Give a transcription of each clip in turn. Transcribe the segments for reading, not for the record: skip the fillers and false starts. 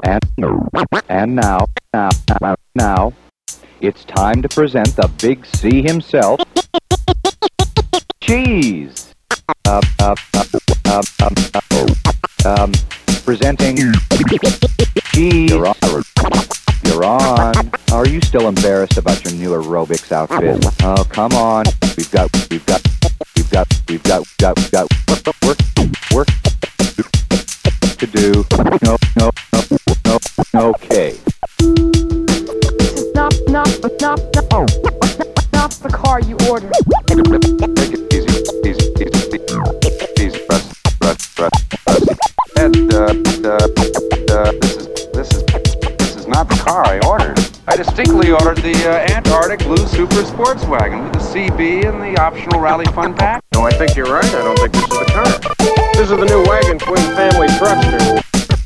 And now, it's time to present the Big C himself, Cheese. Presenting Cheese. You're on. Are you still embarrassed about your new aerobics outfit? Oh, come on. We've got work to do. No. Okay. Not the car you ordered. Take it easy. Press. And this is not the car I ordered. I distinctly ordered the Antarctic Blue Super Sports Wagon with the CB and the optional Rally Fun Pack. No, I think you're right. I don't think this is the car. This is the new wagon, Twin Family Truckster.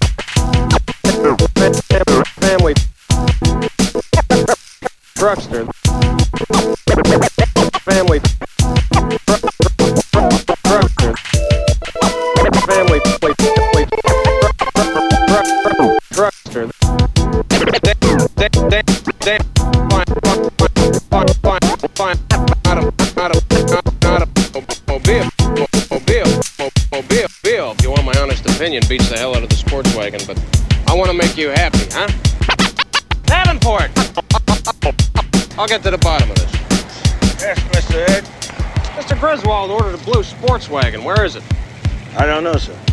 Family Truckster. Family Truckster. Family Truckster. Mobile. If you want my honest opinion, beats the hell out of the sports wagon, but I want to make you happy, huh? Davenport! I'll get to the bottom of this. Yes, Mr. Ed. Mr. Griswold ordered a blue sports wagon. Where is it? I don't know, sir.